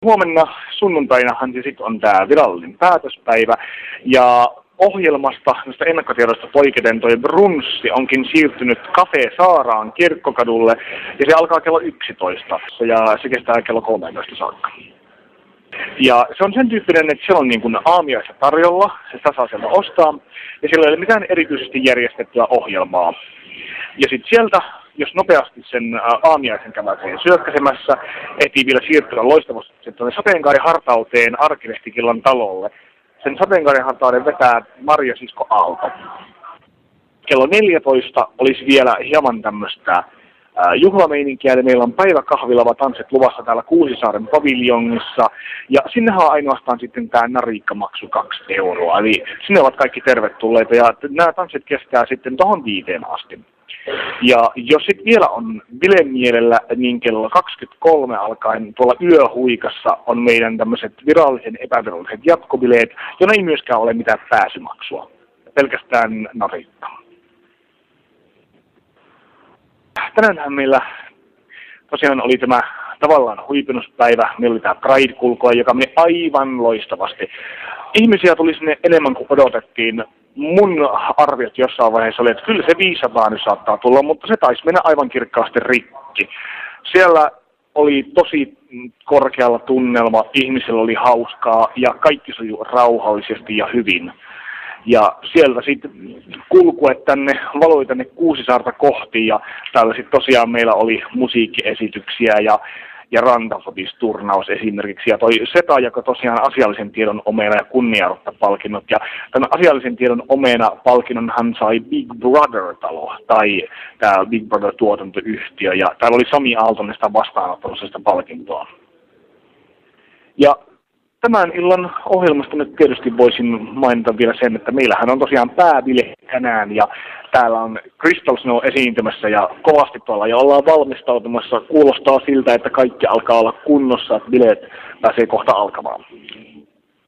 Huomenna sunnuntainahan se sitten on tämä virallinen päätöspäivä, ja ohjelmasta, näistä ennakkotiedoista poiketen, toi brunssi onkin siirtynyt Cafe Saaraan Kirkkokadulle, ja se alkaa kello 11, ja se kestää kello 13 saakka. Ja se on sen tyyppinen, että siellä on niin kuin aamiaista tarjolla, se saa sieltä ostaa, ja siellä ei ole mitään erityisesti järjestettyä ohjelmaa. Ja sitten sieltä, jos nopeasti sen aamiaisen käväsee syökkäsemässä, ehtii vielä siirtyä loistavasti tuonne Sateenkaarihartauteen Arkilehtikillan talolle. Sen Sateenkaarihartauden vetää Marja Sisko Aalto. Kello 14 olisi vielä hieman tämmöistä juhlameininkiä, eli meillä on päiväkahvilava tanssit luvassa täällä Kuusisaaren paviljongissa, ja sinnehän on ainoastaan sitten tämä nariikkamaksu 2 €, eli sinne ovat kaikki tervetulleita, ja nämä tanssit kestää sitten tohon 5 asti. Ja jos sitten vielä on bilemielellä, niin kello 23 alkaen tuolla Yöhuikassa on meidän tämmöiset virallisen epäviralliset jatkobileet, jona ei myöskään ole mitään pääsymaksua, pelkästään nariikka. Tänäänhän meillä tosiaan oli tämä tavallaan huipennuspäivä, meillä oli tämä Pride-kulkua, joka meni aivan loistavasti. Ihmisiä tuli sinne enemmän kuin odotettiin. Mun arviot jossain vaiheessa oli, että kyllä se 500 nyt saattaa tulla, mutta se taisi mennä aivan kirkkaasti rikki. Siellä oli tosi korkealla tunnelma, ihmisillä oli hauskaa ja kaikki sujui rauhallisesti ja hyvin. Ja sieltä sitten kulkuet valoi tänne Kuusisaarta kohti, ja täällä sitten tosiaan meillä oli musiikkiesityksiä ja rantafotisturnaus esimerkiksi. Ja toi SETA jakoi tosiaan asiallisen tiedon omena ja kunniarotta-palkinnot. Ja tämän asiallisen tiedon omena palkinnonhan sai Big Brother-talo, tai tämä Big Brother-tuotantoyhtiö. Ja täällä oli Sami Aaltonesta vastaanottamassa sitä palkintoa. Ja tämän illan ohjelmasta nyt tietysti voisin mainita vielä sen, että meillähän on tosiaan pääbile tänään, ja täällä on Crystal Snow esiintymässä ja kovasti tuolla ja ollaan valmistautumassa. Kuulostaa siltä, että kaikki alkaa olla kunnossa, että bileet pääsee kohta alkamaan.